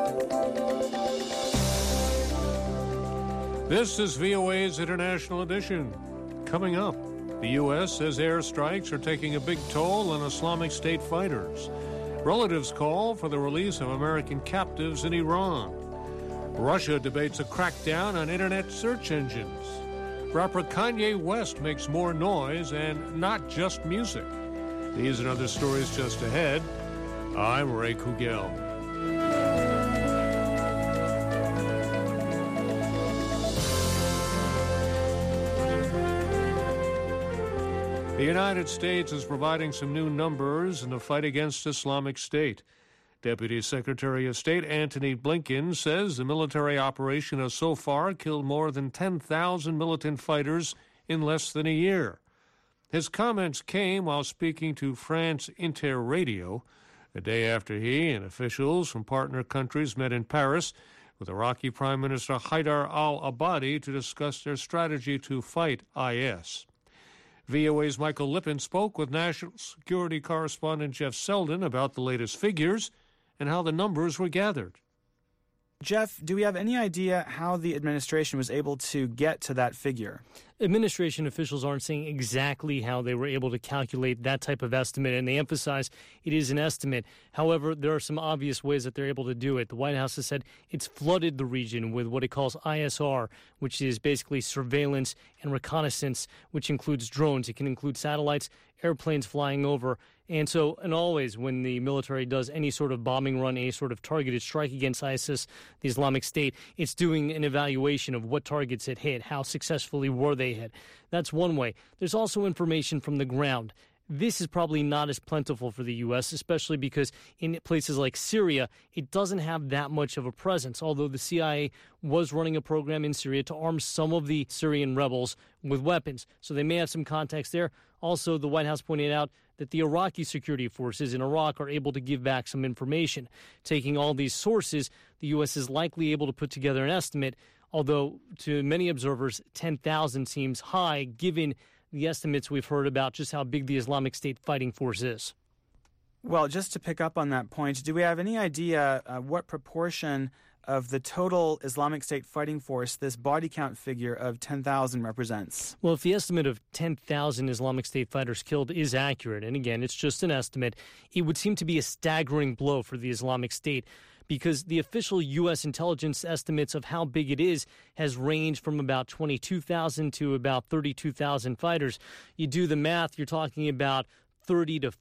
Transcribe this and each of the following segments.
This is VOA's International Edition. Coming up, the U.S. says airstrikes are taking a big toll on Islamic State fighters. Relatives call for the release of American captives in Iran. Russia debates a crackdown on internet search engines. Rapper Kanye West makes more noise and not just music. These and other stories just ahead. I'm Ray Kugel. The United States is providing some new numbers in the fight against Islamic State. Deputy Secretary of State Antony Blinken says the military operation has so far killed more than 10,000 militant fighters in less than a year. His comments came while speaking to France Inter Radio, a day after he and officials from partner countries met in Paris with Iraqi Prime Minister Haidar al-Abadi to discuss their strategy to fight IS. VOA's Michael Lippin spoke with National Security Correspondent Jeff Selden about the latest figures and how the numbers were gathered. Jeff, do we have any idea how the administration was able to get to that figure? Administration officials aren't saying exactly how they were able to calculate that type of estimate, and they emphasize it is an estimate. However, there are some obvious ways that they're able to do it. The White House has said it's flooded the region with what it calls ISR, which is basically surveillance and reconnaissance, which includes drones. It can include satellites, airplanes flying over. And always when the military does any sort of bombing run, any sort of targeted strike against ISIS, the Islamic State, it's doing an evaluation of what targets it hit, how successfully were they hit. That's one way. There's also information from the ground. This is probably not as plentiful for the U.S., especially because in places like Syria, it doesn't have that much of a presence, although the CIA was running a program in Syria to arm some of the Syrian rebels with weapons. So they may have some contacts there. Also, the White House pointed out that the Iraqi security forces in Iraq are able to give back some information. Taking all these sources, the U.S. is likely able to put together an estimate, although to many observers, 10,000 seems high given the estimates we've heard about just how big the Islamic State fighting force is. Well, just to pick up on that point, do we have any idea what proportion of the total Islamic State fighting force this body count figure of 10,000 represents? Well, if the estimate of 10,000 Islamic State fighters killed is accurate, and again, it's just an estimate, it would seem to be a staggering blow for the Islamic State, because the official U.S. intelligence estimates of how big it is has ranged from about 22,000 to about 32,000 fighters. You do the math, you're talking about 30 to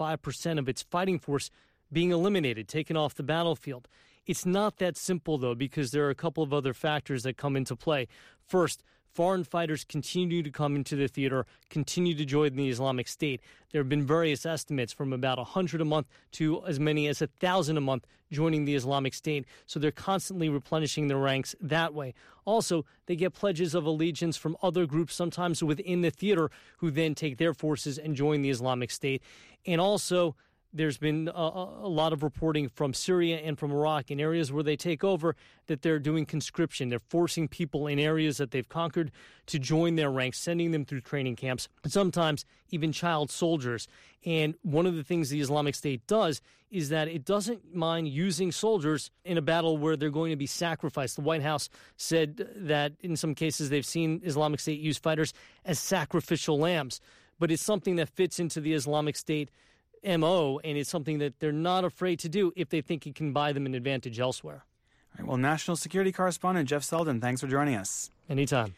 45% of its fighting force being eliminated, taken off the battlefield. It's not that simple, though, because there are a couple of other factors that come into play. First, foreign fighters continue to come into the theater, continue to join the Islamic State. There have been various estimates from about 100 a month to as many as 1,000 a month joining the Islamic State. So they're constantly replenishing their ranks that way. Also, they get pledges of allegiance from other groups, sometimes within the theater, who then take their forces and join the Islamic State. And also, there's been a lot of reporting from Syria and from Iraq in areas where they take over that they're doing conscription. They're forcing people in areas that they've conquered to join their ranks, sending them through training camps, and sometimes even child soldiers. And one of the things the Islamic State does is that it doesn't mind using soldiers in a battle where they're going to be sacrificed. The White House said that in some cases they've seen Islamic State use fighters as sacrificial lambs. But it's something that fits into the Islamic State MO, and it's something that they're not afraid to do if they think it can buy them an advantage elsewhere. All right, well, National Security Correspondent Jeff Selden, thanks for joining us. Anytime.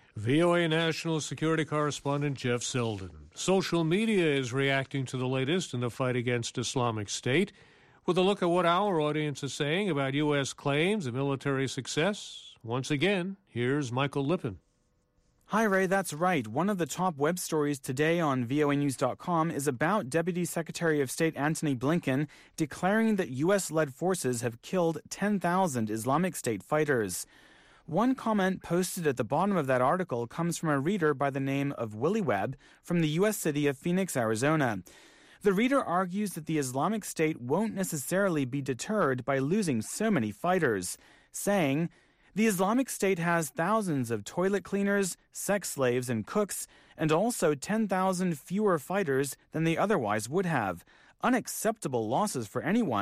VOA National Security Correspondent Jeff Selden. Social media is reacting to the latest in the fight against Islamic State. With a look at what our audience is saying about U.S. claims of military success, once again, here's Michael Lippin. Hi, Ray, that's right. One of the top web stories today on voanews.com is about Deputy Secretary of State Antony Blinken declaring that U.S.-led forces have killed 10,000 Islamic State fighters. One comment posted at the bottom of that article comes from a reader by the name of Willie Webb from the U.S. city of Phoenix, Arizona. The reader argues that the Islamic State won't necessarily be deterred by losing so many fighters, saying, "The Islamic State has thousands of toilet cleaners, sex slaves, and cooks, and also 10,000 fewer fighters than they otherwise would have. Unacceptable losses for anyone,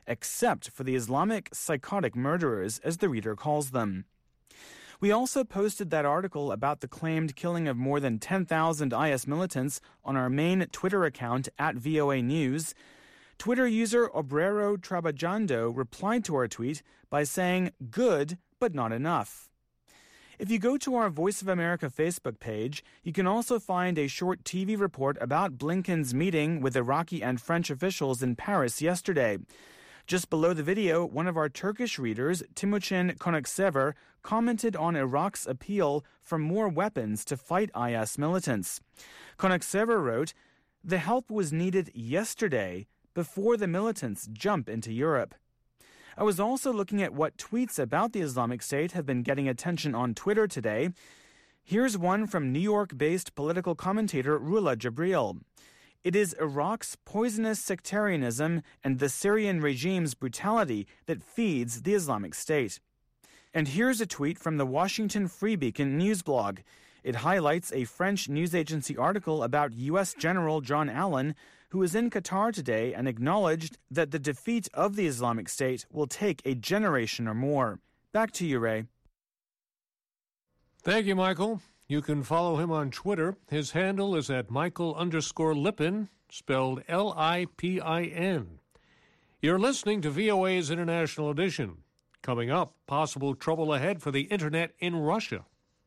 except for the Islamic psychotic murderers, as the reader calls them. We also posted that article about the claimed killing of more than 10,000 IS militants on our main Twitter account at VOA News. Twitter user Obrero Trabajando replied to our tweet by saying, "Good, but not enough." If you go to our Voice of America Facebook page, you can also find a short TV report about Blinken's meeting with Iraqi and French officials in Paris yesterday. Just below the video, one of our Turkish readers, Timuçin Konaksever, commented on Iraq's appeal for more weapons to fight IS militants. Konaksever wrote, "The help was needed yesterday before the militants jump into Europe." I was also looking at what tweets about the Islamic State have been getting attention on Twitter today. Here's one from New York-based political commentator Rula Jibril. "It is Iraq's poisonous sectarianism and the Syrian regime's brutality that feeds the Islamic State." And here's a tweet from the Washington Free Beacon news blog. It highlights a French news agency article about U.S. General John Allen, who was in Qatar today and acknowledged that the defeat of the Islamic State will take a generation or more. Back to you, Ray. Thank you, Michael. You can follow him on Twitter. His handle is at Michael_Lipin, spelled Lipin. You're listening to VOA's International Edition. Coming up, possible trouble ahead for the Internet in Russia.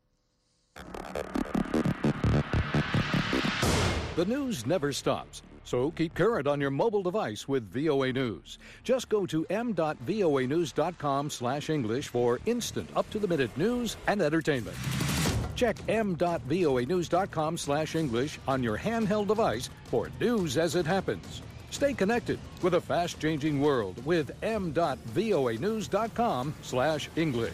The news never stops, so keep current on your mobile device with VOA News. Just go to m.voanews.com/English for instant, up-to-the-minute news and entertainment. Check m.voanews.com/English on your handheld device for news as it happens. Stay connected with a fast-changing world with m.voanews.com/English.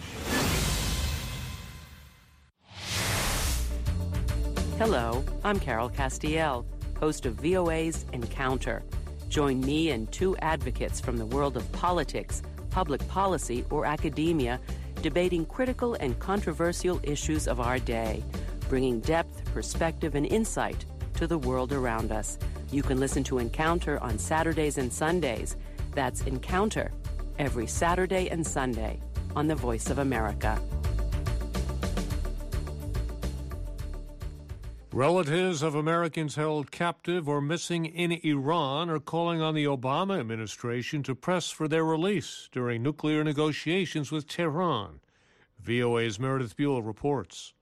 Hello, I'm Carol Castiel, host of VOA's Encounter. Join me and two advocates from the world of politics, public policy, or academia debating critical and controversial issues of our day, bringing depth, perspective, and insight to the world around us. You can listen to Encounter on Saturdays and Sundays. That's Encounter, every Saturday and Sunday on the Voice of America. Relatives of Americans held captive or missing in Iran are calling on the Obama administration to press for their release during nuclear negotiations with Tehran. VOA's Meredith Buell reports.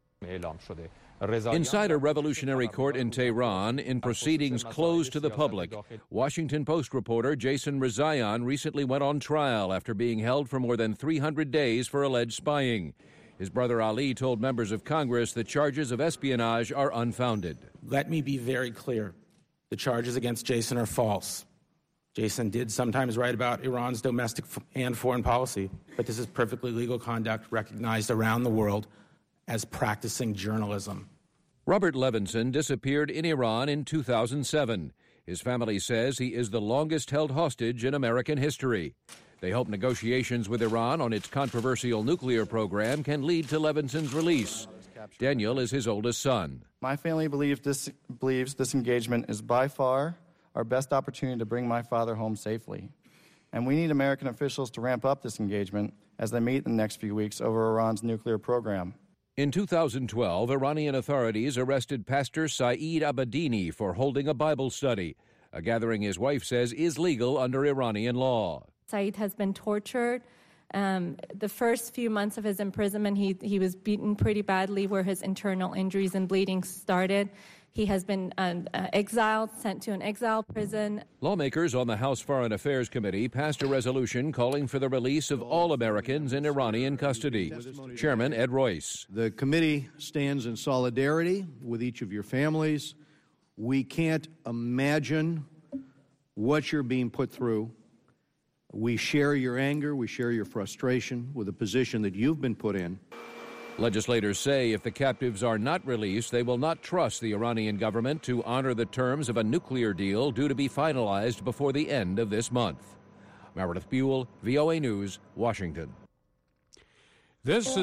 Inside a revolutionary court in Tehran, in proceedings closed to the public, Washington Post reporter Jason Rezaian recently went on trial after being held for more than 300 days for alleged spying. His brother Ali told members of Congress that charges of espionage are unfounded. Let me be very clear. The charges against Jason are false. Jason did sometimes write about Iran's domestic and foreign policy, but this is perfectly legal conduct recognized around the world as practicing journalism. Robert Levinson disappeared in Iran in 2007. His family says he is the longest held hostage in American history. They hope negotiations with Iran on its controversial nuclear program can lead to Levinson's release. Daniel is his oldest son. My family believes this engagement is by far our best opportunity to bring my father home safely. And we need American officials to ramp up this engagement as they meet in the next few weeks over Iran's nuclear program. In 2012, Iranian authorities arrested Pastor Saeed Abedini for holding a Bible study, a gathering his wife says is legal under Iranian law. Saeed has been tortured. The first few months of his imprisonment, he was beaten pretty badly where his internal injuries and bleeding started. He has been exiled, sent to an exile prison. Lawmakers on the House Foreign Affairs Committee passed a resolution calling for the release of all Americans in Iranian custody. Chairman Ed Royce. The committee stands in solidarity with each of your families. We can't imagine what you're being put through. We share your anger, we share your frustration with the position that you've been put in. Legislators say if the captives are not released, they will not trust the Iranian government to honor the terms of a nuclear deal due to be finalized before the end of this month. Meredith Buell, VOA News, Washington. This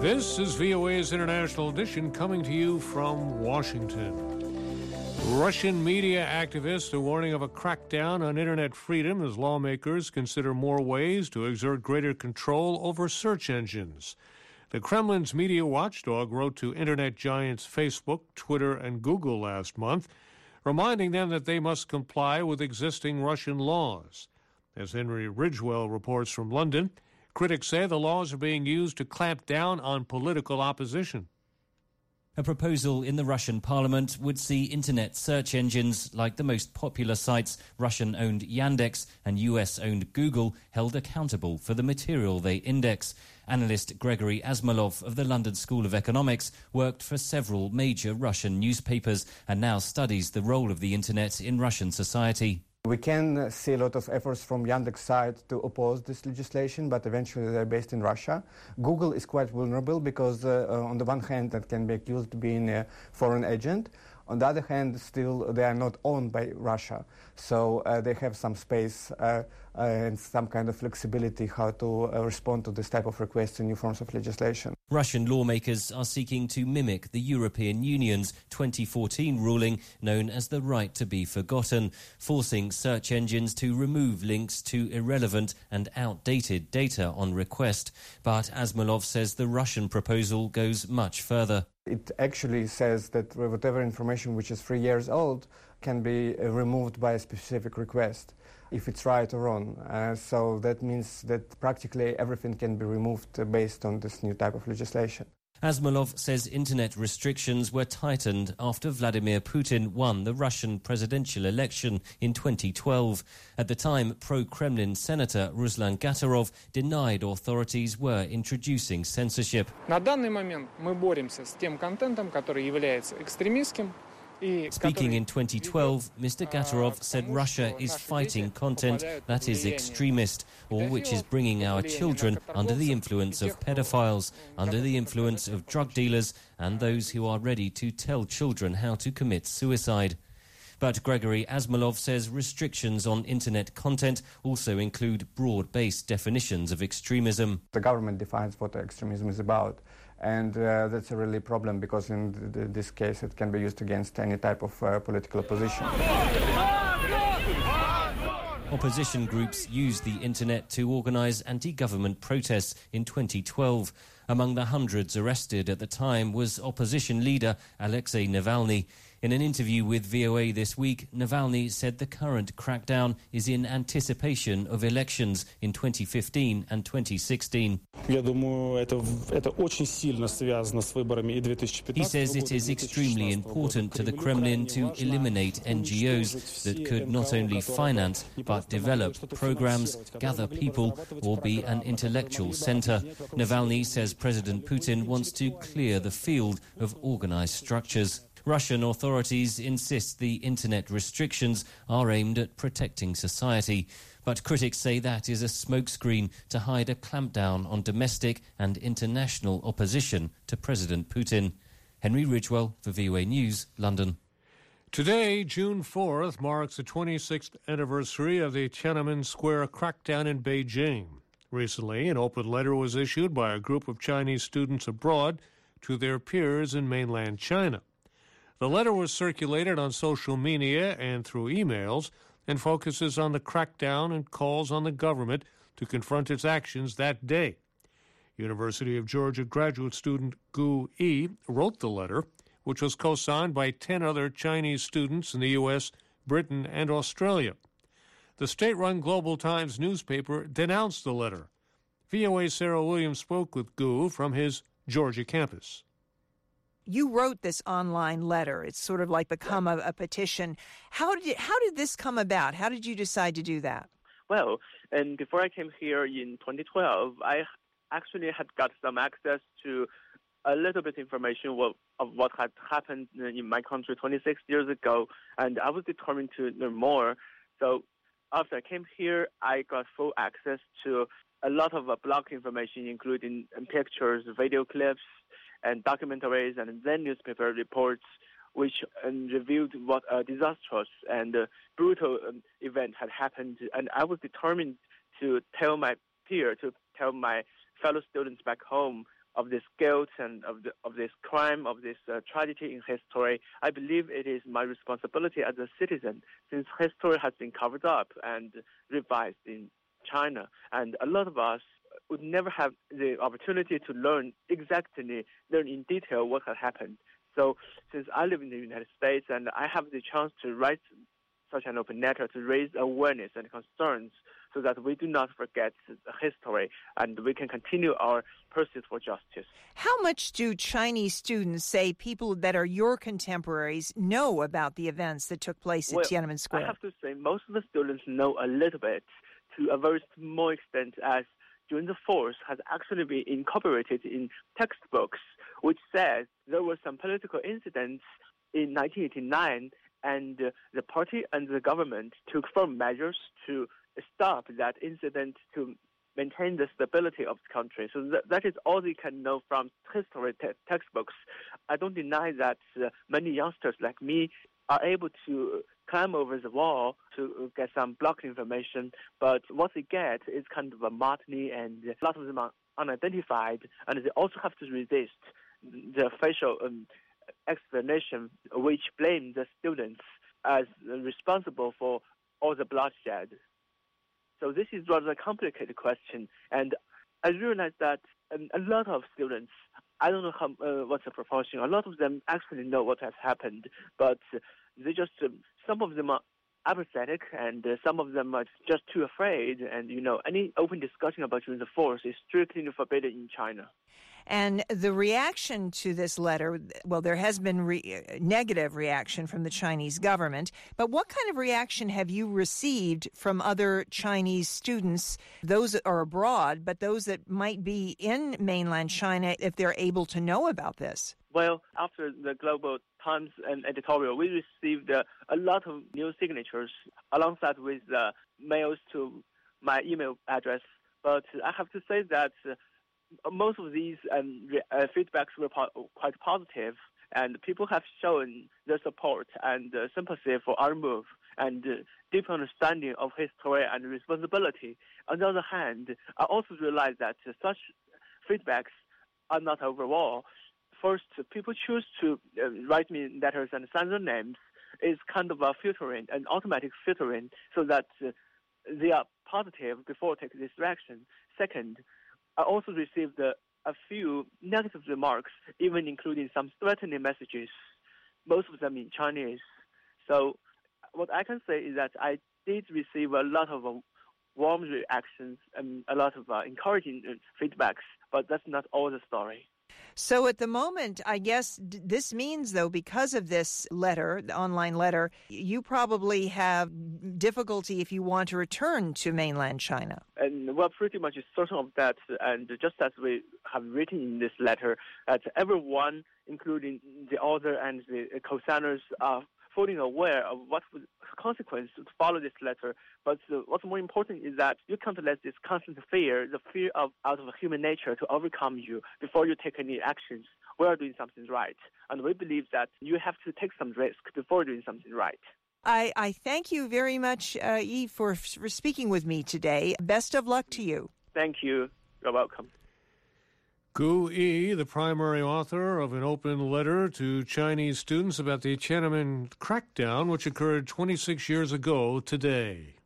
This is VOA's International Edition coming to you from Washington. Russian media activists are warning of a crackdown on internet freedom as lawmakers consider more ways to exert greater control over search engines. The Kremlin's media watchdog wrote to internet giants Facebook, Twitter, and Google last month, reminding them that they must comply with existing Russian laws. As Henry Ridgwell reports from London, critics say the laws are being used to clamp down on political opposition. A proposal in the Russian parliament would see internet search engines like the most popular sites, Russian-owned Yandex and US-owned Google, held accountable for the material they index. Analyst Gregory Asmolov of the London School of Economics worked for several major Russian newspapers and now studies the role of the internet in Russian society. We can see a lot of efforts from Yandex side to oppose this legislation, but eventually they're based in Russia. Google is quite vulnerable because on the one hand, that can be accused of being a foreign agent. On the other hand, still they are not owned by Russia. So they have some space and some kind of flexibility how to respond to this type of requests in new forms of legislation. Russian lawmakers are seeking to mimic the European Union's 2014 ruling known as the right to be forgotten, forcing search engines to remove links to irrelevant and outdated data on request. But Asmolov says the Russian proposal goes much further. It actually says that whatever information which is 3 years old can be removed by a specific request, if it's right or wrong. So that means that practically everything can be removed based on this new type of legislation. Asmolov says internet restrictions were tightened after Vladimir Putin won the Russian presidential election in 2012. At the time, pro-Kremlin Senator Ruslan Gatarov denied authorities were introducing censorship. На данный момент мы боремся с тем контентом, который является экстремистским. Speaking in 2012, Mr. Gatarov said Russia is fighting content that is extremist or which is bringing our children under the influence of pedophiles, under the influence of drug dealers and those who are ready to tell children how to commit suicide. But Gregory Asmolov says restrictions on internet content also include broad-based definitions of extremism. The government defines what extremism is about. And that's a really problem because in this case it can be used against any type of political opposition. Opposition groups used the internet to organise anti-government protests in 2012. Among the hundreds arrested at the time was opposition leader Alexei Navalny. In an interview with VOA this week, Navalny said the current crackdown is in anticipation of elections in 2015 and 2016. He says it is extremely important to the Kremlin to eliminate NGOs that could not only finance but develop programs, gather people or be an intellectual centre. Navalny says President Putin wants to clear the field of organised structures. Russian authorities insist the internet restrictions are aimed at protecting society. But critics say that is a smokescreen to hide a clampdown on domestic and international opposition to President Putin. Henry Ridgwell for VOA News, London. Today, June 4th, marks the 26th anniversary of the Tiananmen Square crackdown in Beijing. Recently, an open letter was issued by a group of Chinese students abroad to their peers in mainland China. The letter was circulated on social media and through emails and focuses on the crackdown and calls on the government to confront its actions that day. University of Georgia graduate student Gu Yi wrote the letter, which was co-signed by 10 other Chinese students in the U.S., Britain, and Australia. The state-run Global Times newspaper denounced the letter. VOA's Sarah Williams spoke with Gu from his Georgia campus. You wrote this online letter. It's sort of like become a petition. How did this come about? How did you decide to do that? Well, and before I came here in 2012, I actually had got some access to a little bit information of what had happened in my country 26 years ago, and I was determined to learn more. So after I came here, I got full access to a lot of blog information, including pictures, video clips, and documentaries, and then newspaper reports, which revealed what a disastrous and brutal event had happened. And I was determined to tell my peer, to tell my fellow students back home of this guilt and of this crime, of this tragedy in history, I believe it is my responsibility as a citizen, since history has been covered up and revised in China. And a lot of us would never have the opportunity to learn in detail what had happened. So since I live in the United States and I have the chance to write such an open letter to raise awareness and concerns so that we do not forget history and we can continue our pursuit for justice. How much do Chinese students, say people that are your contemporaries, know about the events that took place at Tiananmen Square? I have to say most of the students know a little bit to a very small extent, as June the 4th has actually been incorporated in textbooks, which says there were some political incidents in 1989 and the party and the government took firm measures to stop that incident to maintain the stability of the country. So that is all they can know from history textbooks. I don't deny that many youngsters like me are able to climb over the wall to get some blocked information, but what they get is kind of a monotony, and a lot of them are unidentified, and they also have to resist the official explanation which blame the students as responsible for all the bloodshed. So this is rather a complicated question, and I realize that a lot of students, I don't know what's the proportion, a lot of them actually know what has happened, but they just, some of them are apathetic, and some of them are just too afraid, and any open discussion about June the 4th is strictly forbidden in China. And the reaction to this letter, well, there has been negative reaction from the Chinese government, but what kind of reaction have you received from other Chinese students, those that are abroad, but those that might be in mainland China, if they're able to know about this? Well, after the Global Times and editorial, we received a lot of new signatures alongside with mails to my email address. But I have to say that most of these feedbacks were quite positive, and people have shown their support and sympathy for our move and deep understanding of history and responsibility. On the other hand, I also realize that such feedbacks are not overall. First, people choose to write me letters and sign their names is kind of a filtering, an automatic filtering, so that they are positive before taking this action. Second, I also received a few negative remarks, even including some threatening messages, most of them in Chinese. So what I can say is that I did receive a lot of warm reactions and a lot of encouraging feedbacks, but that's not all the story. So at the moment, I guess this means, though, because of this letter, the online letter, you probably have difficulty if you want to return to mainland China. And we're pretty much certain of that. And just as we have written in this letter, that everyone, including the author and the co-signers, are fully aware of what consequences to follow this letter. But what's more important is that you can't let this constant fear, the fear out of human nature, to overcome you before you take any actions. We are doing something right, and we believe that you have to take some risk before doing something right. I thank you very much, Yi, for speaking with me today. Best of luck to you. Thank you. You're welcome. Gu Yi, the primary author of an open letter to Chinese students about the Tiananmen crackdown, which occurred 26 years ago today.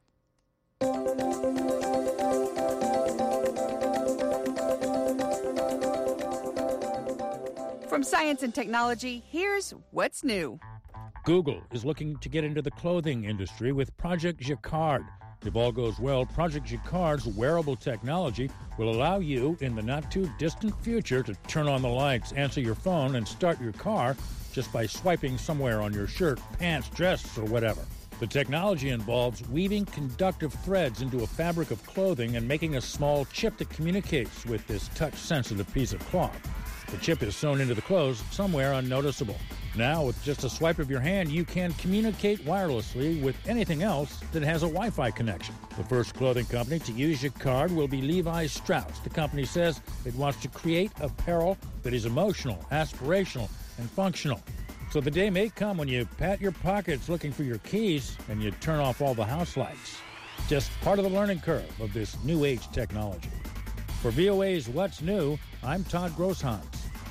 From Science and Technology, here's what's new. Google is looking to get into the clothing industry with Project Jacquard. If all goes well, Project Jacquard's wearable technology will allow you, in the not-too-distant future, to turn on the lights, answer your phone, and start your car just by swiping somewhere on your shirt, pants, dress, or whatever. The technology involves weaving conductive threads into a fabric of clothing and making a small chip that communicates with this touch-sensitive piece of cloth. The chip is sewn into the clothes somewhere unnoticeable. Now, with just a swipe of your hand, you can communicate wirelessly with anything else that has a Wi-Fi connection. The first clothing company to use Jacquard will be Levi Strauss. The company says it wants to create apparel that is emotional, aspirational, and functional. So the day may come when you pat your pockets looking for your keys and you turn off all the house lights. Just part of the learning curve of this new age technology. For VOA's What's New, I'm Todd Grosshans.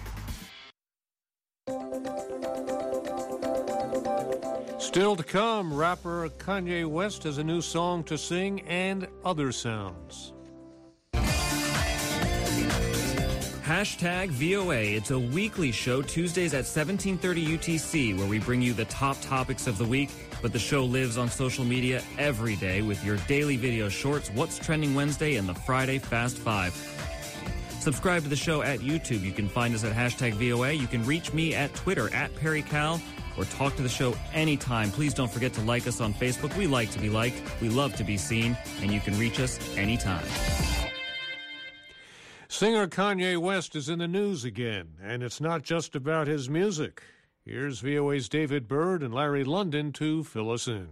Still to come, rapper Kanye West has a new song to sing and other sounds. Hashtag VOA. It's a weekly show, Tuesdays at 17:30 UTC, where we bring you the top topics of the week. But the show lives on social media every day with your daily video shorts, What's Trending Wednesday, and the Friday Fast Five. Subscribe to the show at YouTube. You can find us at hashtag VOA. You can reach me at Twitter, at PerryCal, or talk to the show anytime. Please don't forget to like us on Facebook. We like to be liked. We love to be seen. And you can reach us anytime. Singer Kanye West is in the news again, and it's not just about his music. Here's VOA's David Byrd and Larry London to fill us in.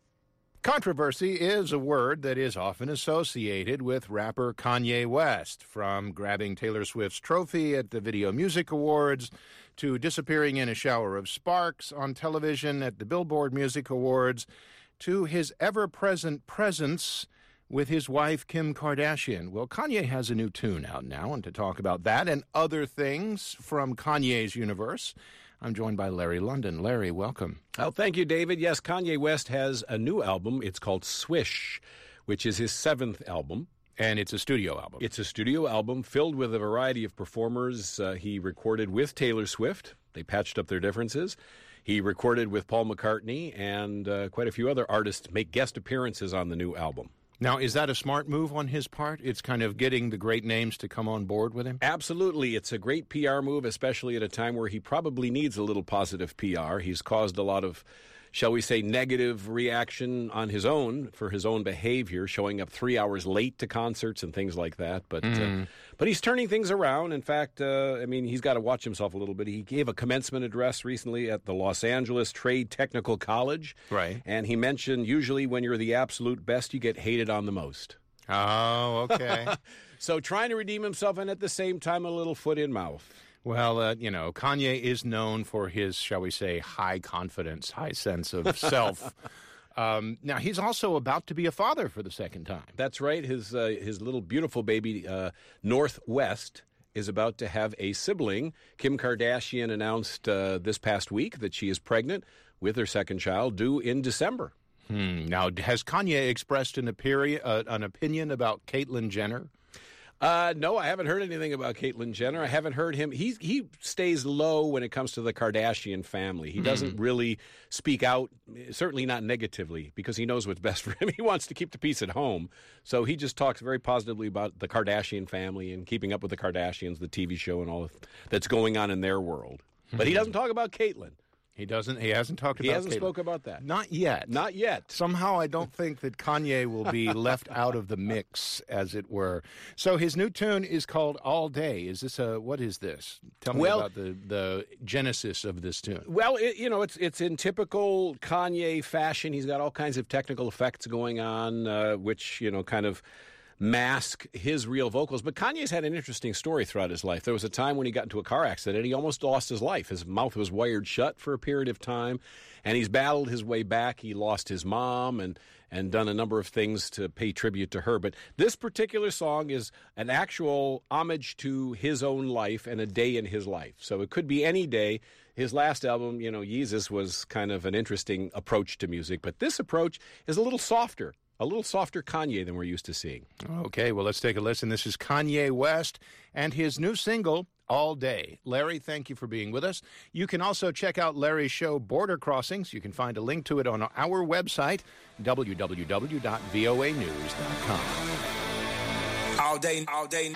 Controversy is a word that is often associated with rapper Kanye West, from grabbing Taylor Swift's trophy at the Video Music Awards to disappearing in a shower of sparks on television at the Billboard Music Awards to his ever-present presence with his wife, Kim Kardashian. Well, Kanye has a new tune out now, and to talk about that and other things from Kanye's universe, I'm joined by Larry London. Larry, welcome. Oh, thank you, David. Yes, Kanye West has a new album. It's called Swish, which is his 7th album. And it's a studio album. It's a studio album filled with a variety of performers. He recorded with Taylor Swift. They patched up their differences. He recorded with Paul McCartney, and quite a few other artists make guest appearances on the new album. Now, is that a smart move on his part? It's kind of getting the great names to come on board with him? Absolutely. It's a great PR move, especially at a time where he probably needs a little positive PR. He's caused a lot of, shall we say, negative reaction on his own for his own behavior, showing up 3 hours late to concerts and things like that. But he's turning things around. In fact, he's got to watch himself a little bit. He gave a commencement address recently at the Los Angeles Trade Technical College. Right. And he mentioned usually when you're the absolute best, you get hated on the most. Oh, okay. So trying to redeem himself and at the same time a little foot in mouth. Well, Kanye is known for his, shall we say, high confidence, high sense of self. Now, he's also about to be a father for the second time. That's right. His little beautiful baby, Northwest, is about to have a sibling. Kim Kardashian announced this past week that she is pregnant with her second child, due in December. Now, has Kanye expressed an opinion about Caitlyn Jenner? No, I haven't heard anything about Caitlyn Jenner. I haven't heard him. He stays low when it comes to the Kardashian family. He doesn't really speak out, certainly not negatively, because he knows what's best for him. He wants to keep the peace at home. So he just talks very positively about the Kardashian family and keeping up with the Kardashians, the TV show, and all that's going on in their world. But he doesn't talk about Caitlyn. He doesn't. He hasn't talked about. He hasn't Caitlyn. spoken about that. Not yet. Not yet. Somehow, I don't think that Kanye will be left out of the mix, as it were. So his new tune is called "All Day." Is this what is this? Tell me about the genesis of this tune. Well, it's in typical Kanye fashion. He's got all kinds of technical effects going on, which kind of mask his real vocals. But Kanye's had an interesting story throughout his life. There was a time when he got into a car accident. He almost lost his life. His mouth was wired shut for a period of time, and he's battled his way back. He lost his mom and done a number of things to pay tribute to her. But this particular song is an actual homage to his own life and a day in his life. So it could be any day. His last album, Yeezus, was kind of an interesting approach to music. But this approach is a little softer Kanye than we're used to seeing. Okay, well, let's take a listen. This is Kanye West and his new single, All Day. Larry, thank you for being with us. You can also check out Larry's show, Border Crossings. You can find a link to it on our website, www.voanews.com. All day, all day.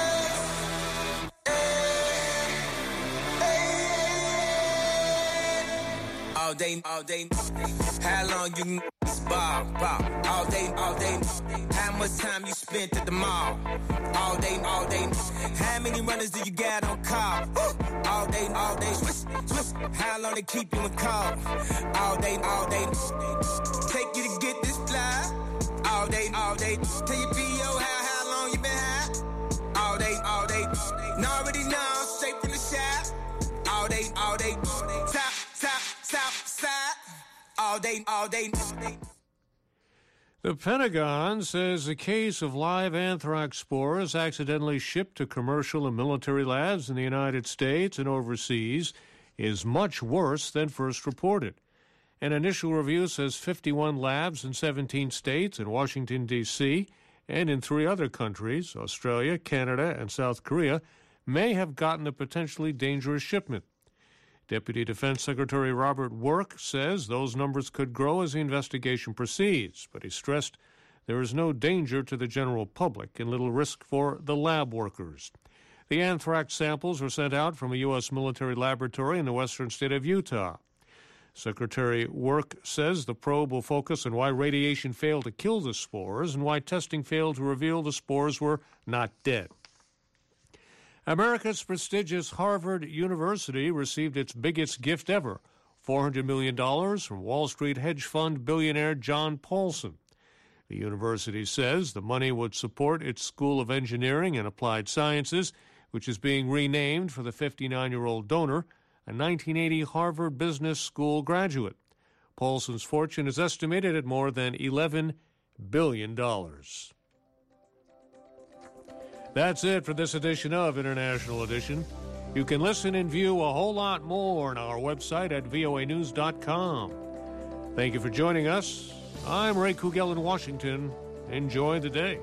All day, all day. How long you can ball? All day, all day. How much time you spent at the mall? All day, all day. How many runners do you got on call? All day, all day. Swish. How long they keep you in call? All day, all day. Take you to get this fly. All day, all day. Tell your P.O. how long you been high? All day, all day. Now already know, straight from the shop. All day, all day. Top, side. All day, all day. The Pentagon says a case of live anthrax spores accidentally shipped to commercial and military labs in the United States and overseas is much worse than first reported. An initial review says 51 labs in 17 states and Washington, D.C., and in 3 other countries, Australia, Canada, and South Korea, may have gotten a potentially dangerous shipment. Deputy Defense Secretary Robert Work says those numbers could grow as the investigation proceeds, but he stressed there is no danger to the general public and little risk for the lab workers. The anthrax samples were sent out from a U.S. military laboratory in the western state of Utah. Secretary Work says the probe will focus on why radiation failed to kill the spores and why testing failed to reveal the spores were not dead. America's prestigious Harvard University received its biggest gift ever, $400 million from Wall Street hedge fund billionaire John Paulson. The university says the money would support its School of Engineering and Applied Sciences, which is being renamed for the 59-year-old donor, a 1980 Harvard Business School graduate. Paulson's fortune is estimated at more than $11 billion. That's it for this edition of International Edition. You can listen and view a whole lot more on our website at voanews.com. Thank you for joining us. I'm Ray Kugel in Washington. Enjoy the day.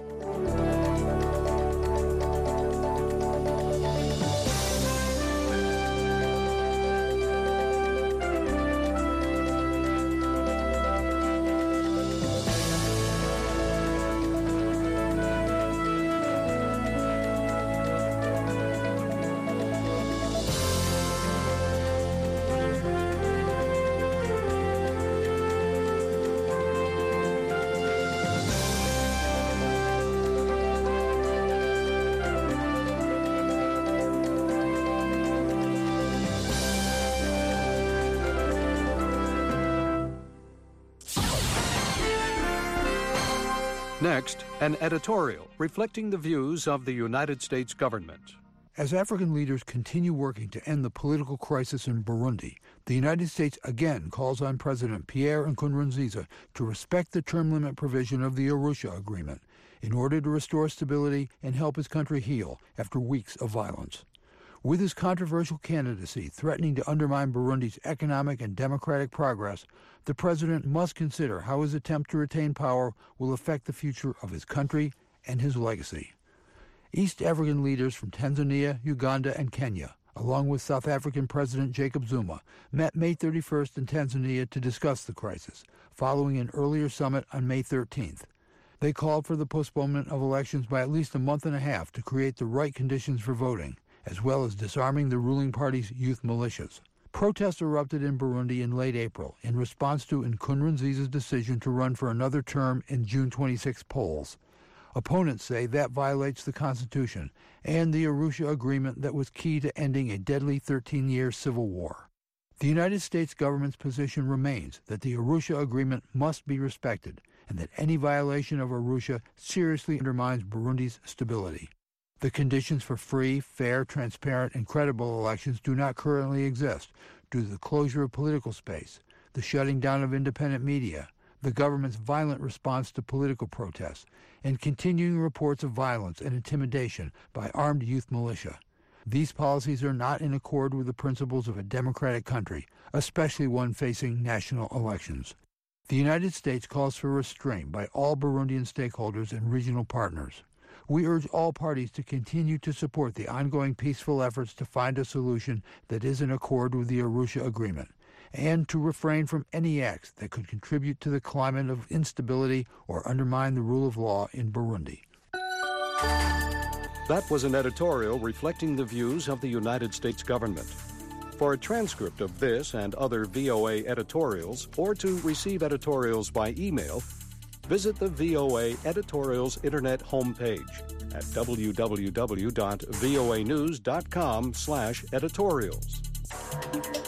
Next, an editorial reflecting the views of the United States government. As African leaders continue working to end the political crisis in Burundi, the United States again calls on President Pierre Nkurunziza to respect the term limit provision of the Arusha Agreement in order to restore stability and help his country heal after weeks of violence. With his controversial candidacy threatening to undermine Burundi's economic and democratic progress, the president must consider how his attempt to retain power will affect the future of his country and his legacy. East African leaders from Tanzania, Uganda, and Kenya, along with South African President Jacob Zuma, met May 31st in Tanzania to discuss the crisis, following an earlier summit on May 13th. They called for the postponement of elections by at least a month and a half to create the right conditions for voting, as well as disarming the ruling party's youth militias. Protests erupted in Burundi in late April in response to Nkurunziza's decision to run for another term in June 26 polls. Opponents say that violates the Constitution and the Arusha Agreement that was key to ending a deadly 13-year civil war. The United States government's position remains that the Arusha Agreement must be respected and that any violation of Arusha seriously undermines Burundi's stability. The conditions for free, fair, transparent, and credible elections do not currently exist due to the closure of political space, the shutting down of independent media, the government's violent response to political protests, and continuing reports of violence and intimidation by armed youth militia. These policies are not in accord with the principles of a democratic country, especially one facing national elections. The United States calls for restraint by all Burundian stakeholders and regional partners. We urge all parties to continue to support the ongoing peaceful efforts to find a solution that is in accord with the Arusha Agreement, and to refrain from any acts that could contribute to the climate of instability or undermine the rule of law in Burundi. That was an editorial reflecting the views of the United States government. For a transcript of this and other VOA editorials, or to receive editorials by email, visit the VOA Editorials Internet homepage at www.voanews.com/editorials.